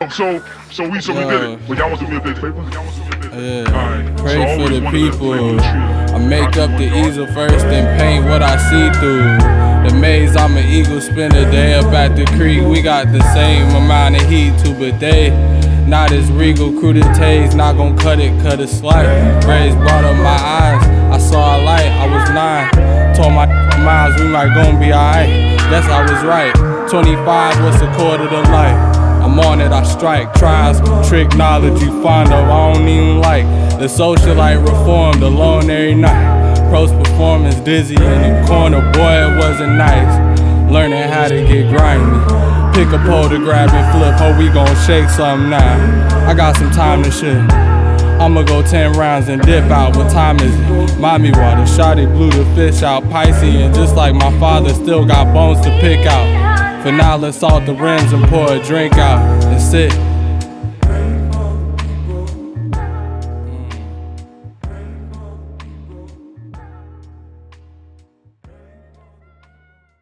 So we did it. But y'all want to do me a big favor? Yeah. Pray so for the people. I make I up the easel first, then paint what I see through. The maze, I'm an eagle, spend a day up at the creek. We got the same amount of heat too, but they not as regal. Crew the Taze, not gon' cut it slight. Rays brought up my eyes, I saw a light, I was 9. Told my miles we might gon' be alright. Guess I was right. 25, what's a quarter to life? I'm on it, I strike. Trials, trick knowledge you fond of, I don't even like. The socialite reformed alone every night. Pros performance dizzy in the corner, boy it wasn't nice. Learning how to get grimy. Pick a pole to grab and flip, hope we gon' shake something now. I got some time to shit. I'ma go 10 rounds and dip out. What time is it? Mommy water, shawty blew the fish out. Piscean, just like my father, still got bones to pick out. For now, let's salt the rims and pour a drink out and sit.